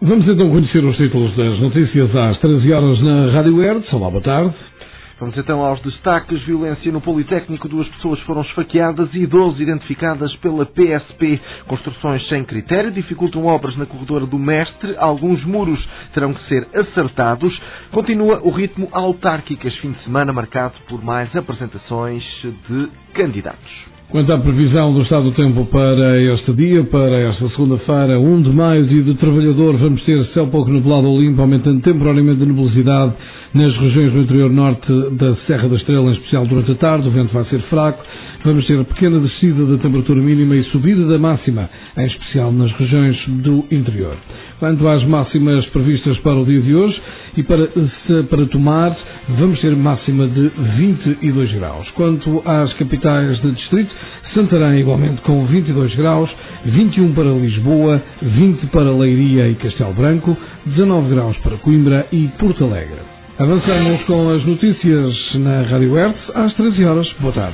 Vamos então conhecer os títulos das notícias às 13 horas na Rádio Hertz. Olá, boa tarde. Vamos então aos destaques. Violência no Politécnico. 2 pessoas foram esfaqueadas e 12 identificadas pela PSP. Construções sem critério dificultam obras na corredora do Mestre. Alguns muros terão que ser acertados. Continua o ritmo autárquico. Este fim de semana marcado por mais apresentações de candidatos. Quanto à previsão do estado do tempo para este dia, para esta segunda-feira, 1 de maio, dia do trabalhador, vamos ter céu pouco nublado ou limpo, aumentando temporariamente a nebulosidade nas regiões do interior norte da Serra da Estrela, em especial durante a tarde. O vento vai ser fraco. Vamos ter pequena descida da temperatura mínima e subida da máxima, em especial nas regiões do interior. Quanto às máximas previstas para o dia de hoje e para Tomar, vamos ter máxima de 22 graus. Quanto às capitais de distrito, Santarém igualmente com 22 graus, 21 para Lisboa, 20 para Leiria e Castelo Branco, 19 graus para Coimbra e Porto Alegre. Avançamos com as notícias na Rádio Hertz às 13 horas. Boa tarde.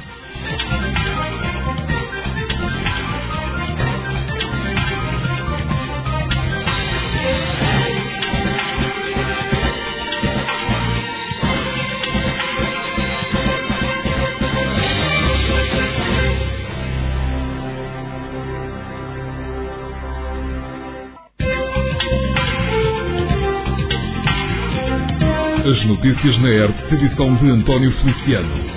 As notícias na Hertz, edição de António Feliciano.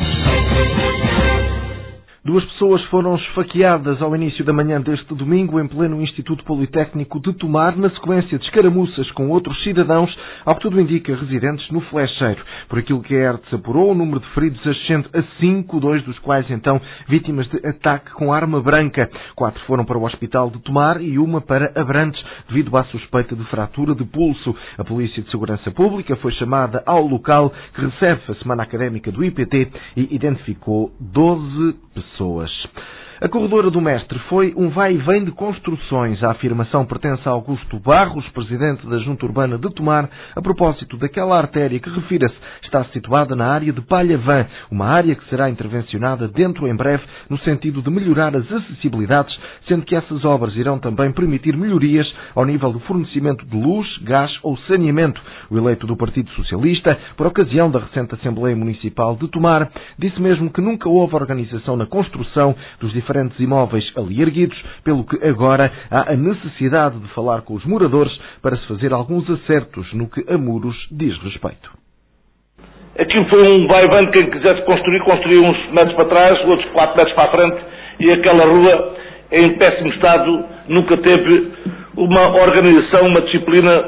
2 pessoas foram esfaqueadas ao início da manhã deste domingo em pleno Instituto Politécnico de Tomar, na sequência de escaramuças com outros cidadãos, ao que tudo indica residentes no Flecheiro. Por aquilo que a Hertz apurou, o número de feridos ascende a 5, 2 dos quais então vítimas de ataque com arma branca. 4 foram para o Hospital de Tomar e 1 para Abrantes, devido à suspeita de fratura de pulso. A Polícia de Segurança Pública foi chamada ao local, que recebe a semana académica do IPT, e identificou 12 pessoas. A corredora do Mestre foi um vai e vem de construções. A afirmação pertence a Augusto Barros, presidente da Junta Urbana de Tomar, a propósito daquela artéria que, refira-se, está situada na área de Palhavã, uma área que será intervencionada dentro em breve no sentido de melhorar as acessibilidades, sendo que essas obras irão também permitir melhorias ao nível do fornecimento de luz, gás ou saneamento. O eleito do Partido Socialista, por ocasião da recente Assembleia Municipal de Tomar, disse mesmo que nunca houve organização na construção dos diferentes imóveis ali erguidos, pelo que agora há a necessidade de falar com os moradores para se fazer alguns acertos no que a muros diz respeito. Aquilo foi um vai-vem, quem quisesse construir uns metros para trás, outros 4 metros para a frente, e aquela rua, em péssimo estado, nunca teve uma organização, uma disciplina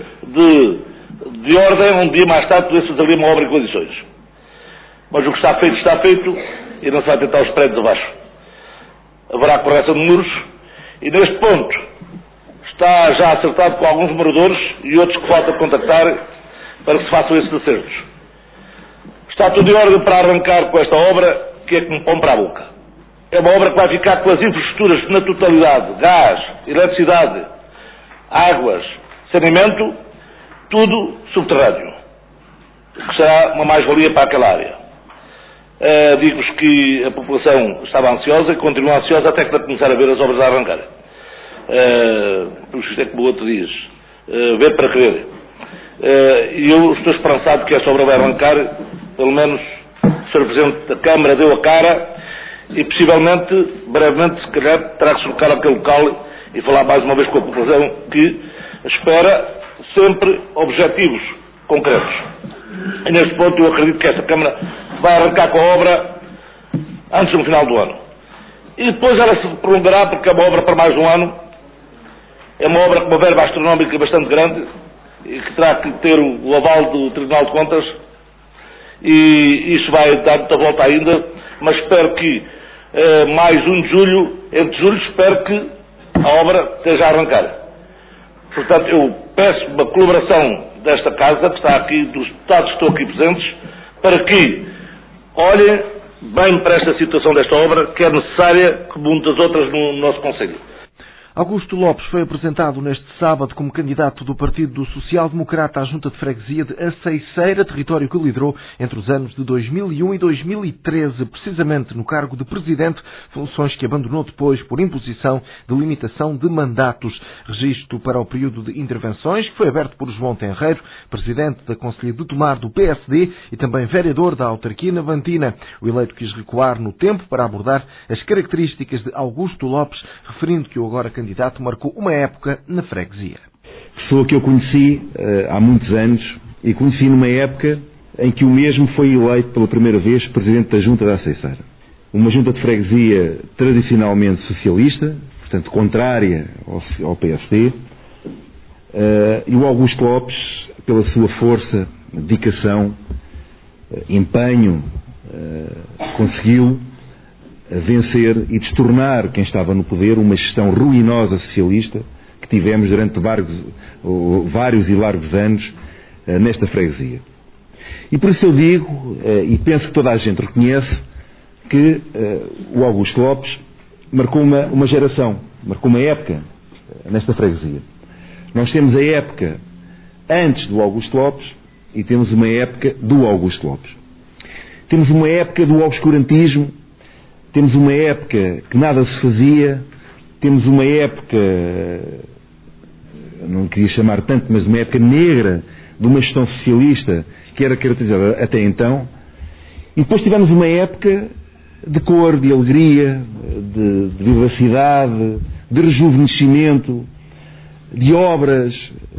de ordem. Um dia mais tarde pudesse fazer ali uma obra em condições. Mas o que está feito, e não se vai tentar os prédios abaixo. Haverá correção de muros, e neste ponto está já acertado com alguns moradores e outros que falta contactar para que se façam esses acertos. Está tudo em ordem para arrancar com esta obra, que é como pão para a boca. É uma obra que vai ficar com as infraestruturas na totalidade, gás, eletricidade, águas, saneamento, tudo subterrâneo, que será uma mais-valia para aquela área. Digo-vos que a população estava ansiosa e continua ansiosa até que começar a ver as obras a arrancar. Isto é como o outro diz, ver para crer. E eu estou esperançado que esta obra vai arrancar, pelo menos o Sr. Presidente da Câmara deu a cara e possivelmente, brevemente, se calhar, terá que se colocar aquele local e falar mais uma vez com a população que espera sempre objetivos concretos. E neste ponto eu acredito que esta Câmara vai arrancar com a obra antes do final do ano. E depois ela se prolongará, porque é uma obra para mais de um ano. É uma obra com uma verba astronómica bastante grande e que terá que ter o aval do Tribunal de Contas, e isso vai dar muita volta ainda, mas espero que mais 1 de julho, entre julho, espero que a obra esteja a arrancar. Portanto, eu peço uma colaboração desta Casa, que está aqui, dos deputados que estão aqui presentes, para que olhem bem para esta situação desta obra, que é necessária, como muitas outras no nosso Conselho. Augusto Lopes foi apresentado neste sábado como candidato do Partido Social Democrata à Junta de Freguesia de Aceiceira, território que liderou entre os anos de 2001 e 2013, precisamente no cargo de presidente, funções que abandonou depois por imposição de limitação de mandatos. Registro para o período de intervenções que foi aberto por João Tenreiro, presidente da Conselhia de Tomar do PSD e também vereador da autarquia navantina. O eleito quis recuar no tempo para abordar as características de Augusto Lopes, referindo que o agora candidato marcou uma época na freguesia. Pessoa que eu conheci há muitos anos e conheci numa época em que o mesmo foi eleito pela primeira vez presidente da Junta da Aceiceira. Uma junta de freguesia tradicionalmente socialista, portanto contrária ao PSD, e o Augusto Lopes, pela sua força, dedicação, empenho, conseguiu vencer e destornar quem estava no poder uma gestão ruinosa socialista que tivemos durante vários e largos anos nesta freguesia. E por isso eu digo, e penso que toda a gente reconhece, que o Augusto Lopes marcou uma geração, marcou uma época nesta freguesia. Nós temos a época antes do Augusto Lopes e temos uma época do Augusto Lopes. Temos uma época do obscurantismo, temos uma época que nada se fazia, temos uma época, não queria chamar tanto, mas uma época negra de uma gestão socialista que era caracterizada até então, e depois tivemos uma época de cor, de alegria, de vivacidade, de rejuvenescimento, de obras,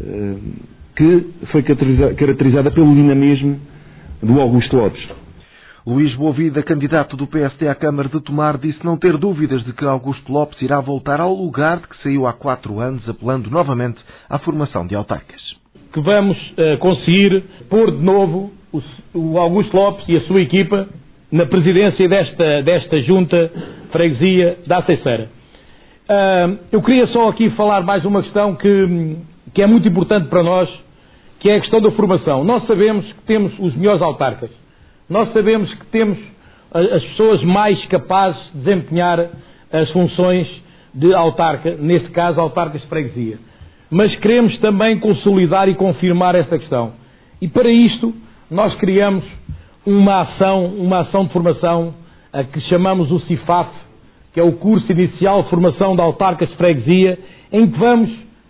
que foi caracterizada pelo dinamismo do Augusto Lopes. Luís Boavida, candidato do PSD à Câmara de Tomar, disse não ter dúvidas de que Augusto Lopes irá voltar ao lugar de que saiu há 4 anos, apelando novamente à formação de autarcas. Que vamos conseguir pôr de novo o Augusto Lopes e a sua equipa na presidência desta Junta Freguesia da Aceiceira. Eu queria só aqui falar mais uma questão que é muito importante para nós, que é a questão da formação. Nós sabemos que temos os melhores autarcas. Nós sabemos que temos as pessoas mais capazes de desempenhar as funções de autarca, neste caso autarcas de freguesia. Mas queremos também consolidar e confirmar esta questão. E para isto nós criamos uma ação de formação a que chamamos o CIFAF, que é o Curso Inicial de Formação de Autarcas de Freguesia, em que vamos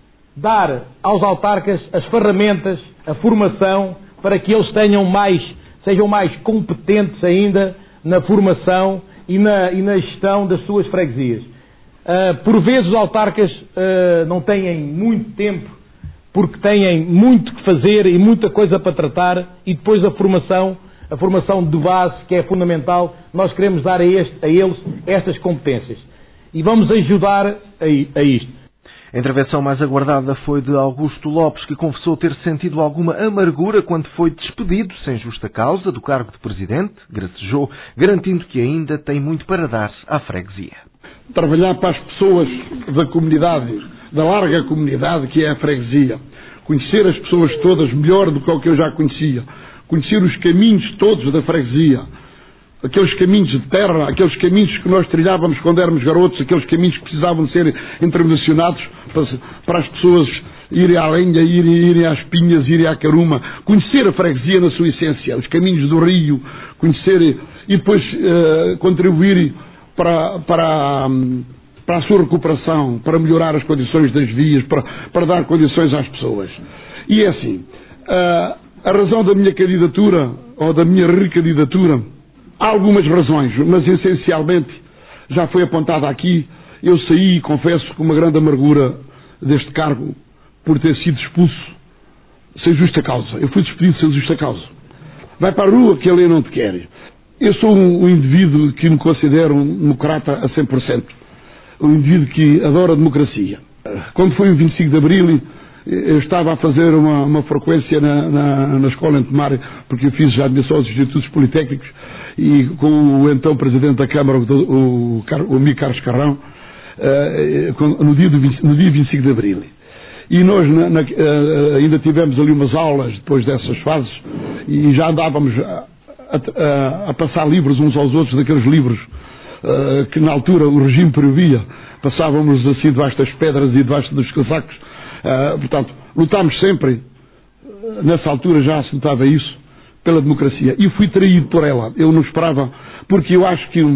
dar aos autarcas as ferramentas, a formação, para que eles sejam mais competentes ainda na formação e na gestão das suas freguesias. Por vezes os autarcas não têm muito tempo, porque têm muito que fazer e muita coisa para tratar, e depois a formação de base, que é fundamental, nós queremos dar a eles estas competências. E vamos ajudar a isto. A intervenção mais aguardada foi de Augusto Lopes, que confessou ter sentido alguma amargura quando foi despedido, sem justa causa, do cargo de presidente, gracejou, garantindo que ainda tem muito para dar à freguesia. Trabalhar para as pessoas da comunidade, da larga comunidade que é a freguesia. Conhecer as pessoas todas melhor do que o que eu já conhecia. Conhecer os caminhos todos da freguesia. Aqueles caminhos de terra, aqueles caminhos que nós trilhávamos quando éramos garotos, aqueles caminhos que precisavam de ser intervencionados para as pessoas irem à lenha, irem às pinhas, irem à caruma. Conhecer a freguesia na sua essência, os caminhos do rio, conhecer e depois contribuir para a sua recuperação, para melhorar as condições das vias, para dar condições às pessoas. E é assim, a razão da minha candidatura, ou da minha recandidatura, há algumas razões, mas essencialmente já foi apontada aqui. Eu saí, confesso, com uma grande amargura deste cargo por ter sido expulso sem justa causa. Eu fui despedido sem justa causa. Vai para a rua que a lei não te quer. Eu sou um indivíduo que me considero um democrata a 100%. Um indivíduo que adora a democracia. Quando foi o 25 de Abril, eu estava a fazer uma frequência na escola em Tomar, porque eu fiz já admissão aos institutos politécnicos, e com o então Presidente da Câmara, o amigo Carlos Carrão, no dia 25 de Abril. E nós ainda tivemos ali umas aulas depois dessas fases, e já andávamos a passar livros uns aos outros, daqueles livros que na altura o regime proibia, passávamos assim debaixo das pedras e debaixo dos casacos. Portanto, lutámos sempre, nessa altura já se notava isso, pela democracia. E fui traído por ela. Eu não esperava, porque eu acho que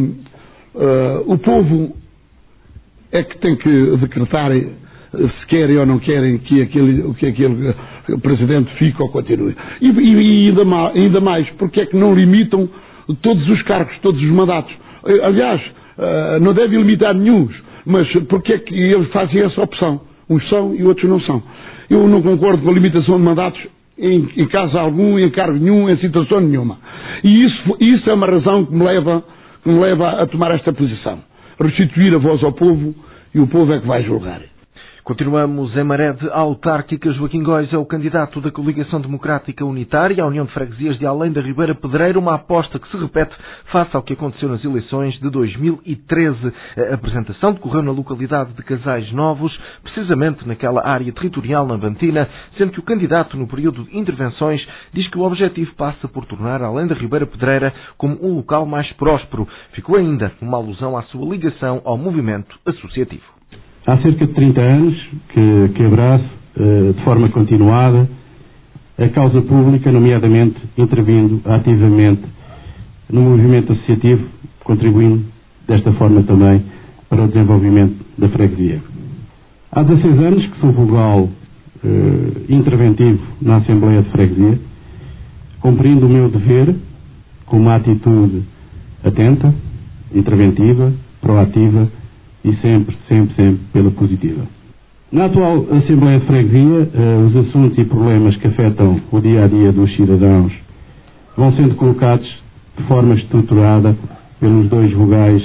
o povo é que tem que decretar se querem ou não querem que aquele presidente fique ou continue. E ainda mais, porque é que não limitam todos os cargos, todos os mandatos? Aliás, não deve limitar nenhum, mas porque é que eles fazem essa opção? Uns são e outros não são. Eu não concordo com a limitação de mandatos em caso algum, em cargo nenhum, em situação nenhuma. E isso é uma razão que me leva a tomar esta posição. Restituir a voz ao povo, e o povo é que vai julgar. Continuamos em maré de autárquica. Joaquim Góis é o candidato da Coligação Democrática Unitária à União de Freguesias de Além da Ribeira Pedreira, uma aposta que se repete face ao que aconteceu nas eleições de 2013. A apresentação decorreu na localidade de Casais Novos, precisamente naquela área territorial navantina, sendo que o candidato, no período de intervenções, diz que o objetivo passa por tornar Além da Ribeira Pedreira como um local mais próspero. Ficou ainda uma alusão à sua ligação ao movimento associativo. Há cerca de 30 anos que abraço, de forma continuada, a causa pública, nomeadamente intervindo ativamente no movimento associativo, contribuindo desta forma também para o desenvolvimento da freguesia. Há 16 anos que sou vogal interventivo na Assembleia de Freguesia, cumprindo o meu dever com uma atitude atenta, interventiva, proativa, e sempre pela positiva. Na atual Assembleia de Freguesia, os assuntos e problemas que afetam o dia-a-dia dos cidadãos vão sendo colocados de forma estruturada pelos dois vogais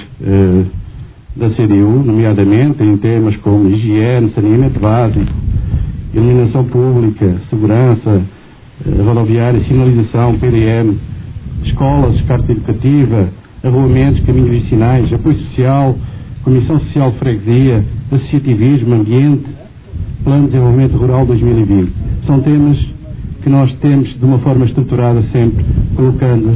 da CDU, nomeadamente em temas como higiene, saneamento básico, iluminação pública, segurança rodoviária, sinalização, PDM, escolas, carta educativa, arruamentos, caminhos vicinais, apoio social, Comissão Social de Freguesia, Associativismo, Ambiente, Plano de Desenvolvimento Rural 2020. São temas que nós temos de uma forma estruturada sempre colocando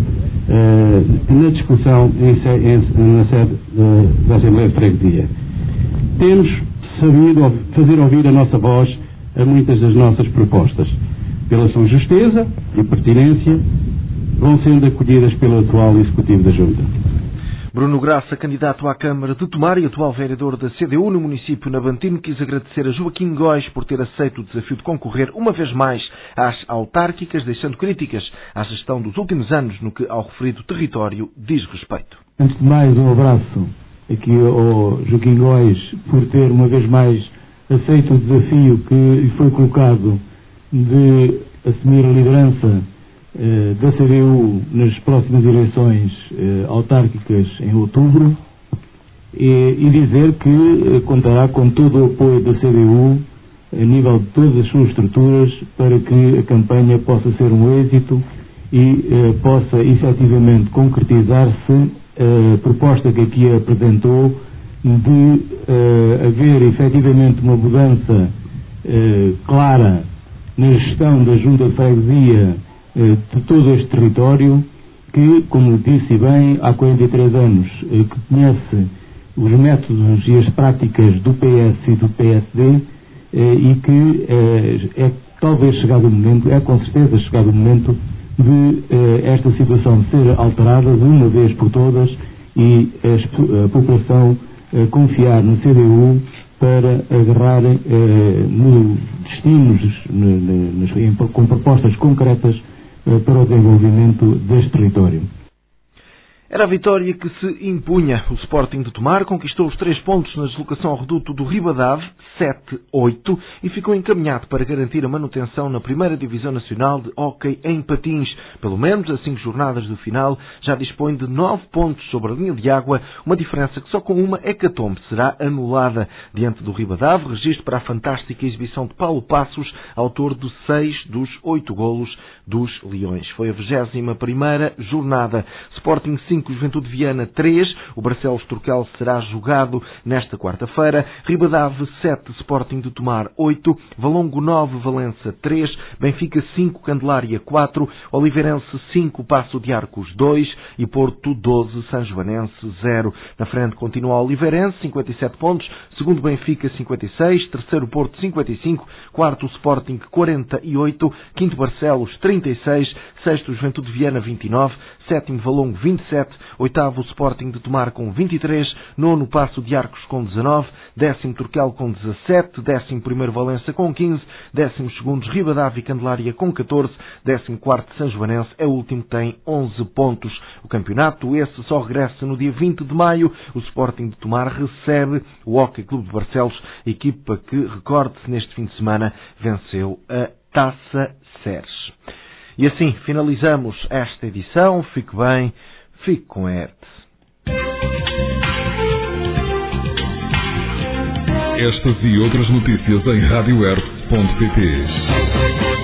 na discussão na sede da Assembleia de Freguesia. Temos sabido fazer ouvir a nossa voz a muitas das nossas propostas. Pela sua justeza e pertinência, vão sendo acolhidas pelo atual Executivo da Junta. Bruno Graça, candidato à Câmara de Tomar e atual vereador da CDU no município navantino, quis agradecer a Joaquim Góis por ter aceito o desafio de concorrer uma vez mais às autárquicas, deixando críticas à gestão dos últimos anos no que ao referido território diz respeito. Antes de mais, um abraço aqui ao Joaquim Góis por ter uma vez mais aceito o desafio que lhe foi colocado de assumir a liderança da CDU nas próximas eleições autárquicas em outubro e dizer que contará com todo o apoio da CDU a nível de todas as suas estruturas para que a campanha possa ser um êxito e possa efetivamente concretizar-se a proposta que aqui apresentou de haver efetivamente uma mudança clara na gestão da Junta de Freguesia de todo este território que, como disse bem, há 43 anos que conhece os métodos e as práticas do PS e do PSD e que talvez chegado o momento, com certeza chegado o momento de esta situação ser alterada de uma vez por todas e a população confiar na CDU para agarrar no destinos com propostas concretas para o desenvolvimento deste território. Era a vitória que se impunha. O Sporting de Tomar conquistou os 3 pontos na deslocação ao reduto do Ribadave, 7-8, e ficou encaminhado para garantir a manutenção na primeira Divisão Nacional de Hóquei em Patins. Pelo menos a 5 jornadas do final já dispõe de 9 pontos sobre a linha de água, uma diferença que só com uma hecatombe será anulada. Diante do Ribadave, registro para a fantástica exibição de Paulo Passos, autor de 6 dos 8 golos dos Leões. Foi a 21ª jornada. Sporting 5, 5, Juventude de Viana 3. O Barcelos-Turcal será jogado nesta quarta-feira. Ribadave 7, Sporting de Tomar 8. Valongo 9, Valença 3. Benfica 5, Candelária 4. Oliveirense 5, Paço de Arcos 2. E Porto 12, Sanjoanense 0. Na frente continua o Oliveirense, 57 pontos. Segundo Benfica, 56. Terceiro Porto, 55. Quarto Sporting, 48. Quinto Barcelos, 36. Sexto Juventude de Viana, 29. Sétimo Valongo, 27. Oitavo Sporting de Tomar com 23. Nono Paço de Arcos com 19. Décimo Turcal com 17. Décimo primeiro Valença com 15. Décimos segundos Ribadave e Candelária com 14. Décimo quarto Sanjoanense é o último, tem 11 pontos. O campeonato esse só regressa no dia 20 de maio. O Sporting de Tomar recebe o Hockey Clube de Barcelos, equipa que, recorde-se, neste fim de semana venceu a Taça Ceres. E assim finalizamos esta edição. Fique bem, fique com a ERTE. Estas e outras notícias em radioerte.pt.